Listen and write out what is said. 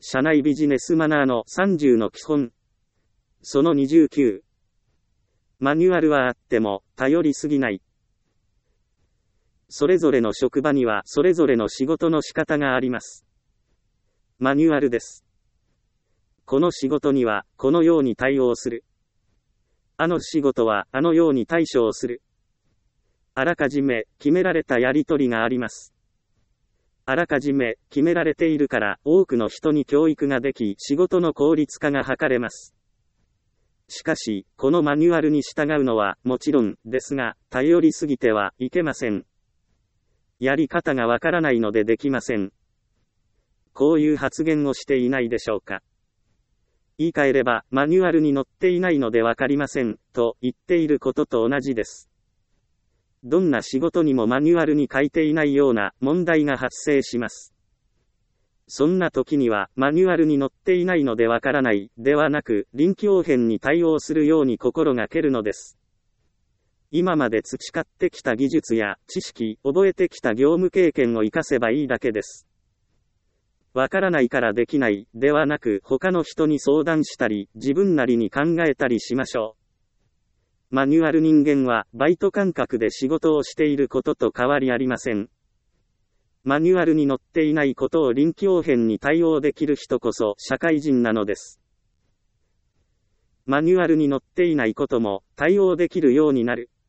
社内ビジネスマナーの30の基本。その29。マニュアルはあっても、頼りすぎない。それぞれの職場にはそれぞれの仕事の仕方があります。マニュアルです。この仕事には、このように対応する。あの仕事は、あのように対処する。あらかじめ、決められたやりとりがあります。あらかじめ、決められているから、多くの人に教育ができ、仕事の効率化が図れます。しかし、このマニュアルに従うのは、もちろん、ですが、頼りすぎてはいけません。やり方がわからないのでできません。こういう発言をしていないでしょうか。言い換えれば、マニュアルに載っていないのでわかりません、と言っていることと同じです。どんな仕事にもマニュアルに書いていないような問題が発生します。そんな時には、マニュアルに載っていないのでわからない、ではなく、臨機応変に対応するように心がけるのです。今まで培ってきた技術や知識、覚えてきた業務経験を活かせばいいだけです。わからないからできない、ではなく、他の人に相談したり、自分なりに考えたりしましょう。マニュアル人間は、バイト感覚で仕事をしていることと変わりありません。マニュアルに載っていないことを臨機応変に対応できる人こそ、社会人なのです。マニュアルに載っていないことも、対応できるようになる。